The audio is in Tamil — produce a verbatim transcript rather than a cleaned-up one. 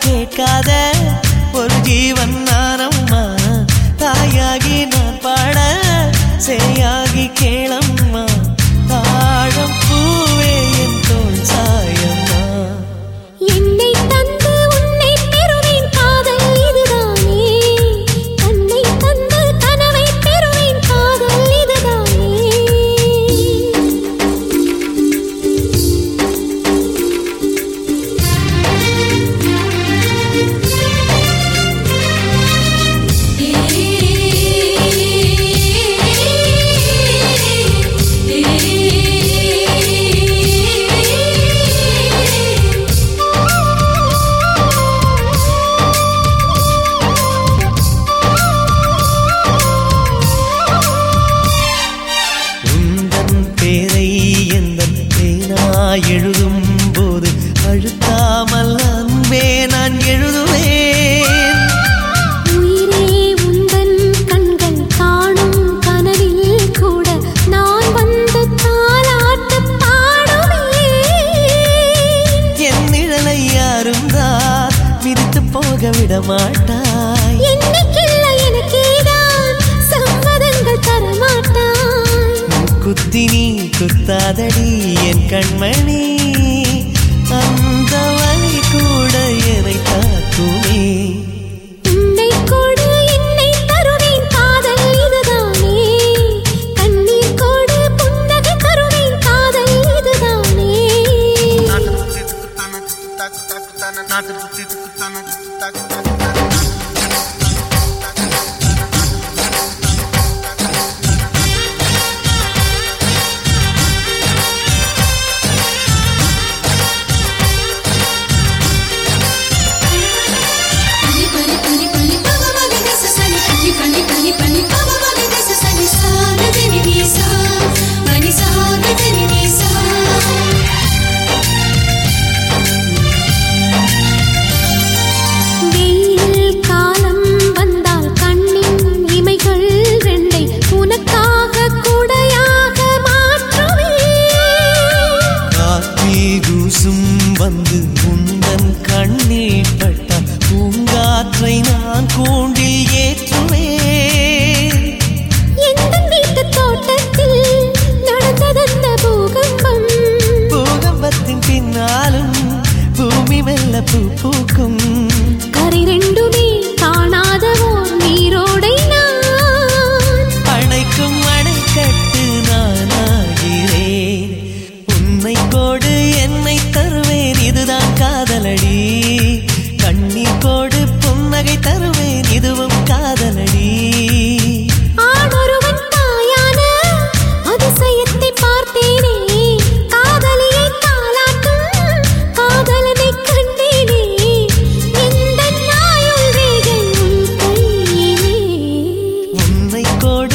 கேட்காத ஒரு ஜீவன் நானம்மா. தாயாகி நான் பாட சேயாகி கேளம்மா. தாழம் பூவே என் தோள் சாயம்மா. என்னை தந்து உன்னை பெறுவேன் காதல் இதுதானே. தன்னை தந்து கனவை பெறுவேன் காதல் இதுதானே. எழுதும் போது அழுத்தாமல் அன்பே நான் எழுதுவேன். உயிரே உந்தன் கண்கள் காணும் கனவில் கூட நான் வந்து தாலாட்டு பாடுவேன். என் நிழலை யாரும் தான் மிதித்து போக விட மாட்டாய். என்னைக்கில்ல எனக்கேதான் சம்மதங்கள் தரமாட்டாய். குத்தி நீ குத்தாதடி என் கண்மணி. அந்த வழி கூட என்னை தாக்குமே. உன்னை கொடு என்னை தருவேன் காதல் இதுதானே. கண்ணீர் கொடு புன்னகை தருவேன் காதல் இதுதானே. வந்து உந்தன் கண்ணில் பட்ட பூங்காற்றை நான் கூண்டில் ஏற்றுவேன். எந்த வீட்டு தோட்டத்தில் நடந்ததந்த பூகம்பம். பூகம்பத்தின் பின்னாலும் பூமி மெல்ல பூ பூக்கும். கரை ரெண்டுமே காணாதவோ நீரோடை நான். அணைக்கும் அணைக்கட்டு நானாகிறேன். உன்னை கோடு என்னை தருவேன் இதுதான் காதலடி. கண்ணீர் கோடு புன்னகை தருவேன் இதுவும் காதலடி. ஆணொருவன் தாயான அதிசயத்தை பார்த்தேனே. காதலியை தாலாட்டும் காதலனை கண்டேனே. எந்த நாயுள் ரேகை உன் கையிலே. உன்னை கோடு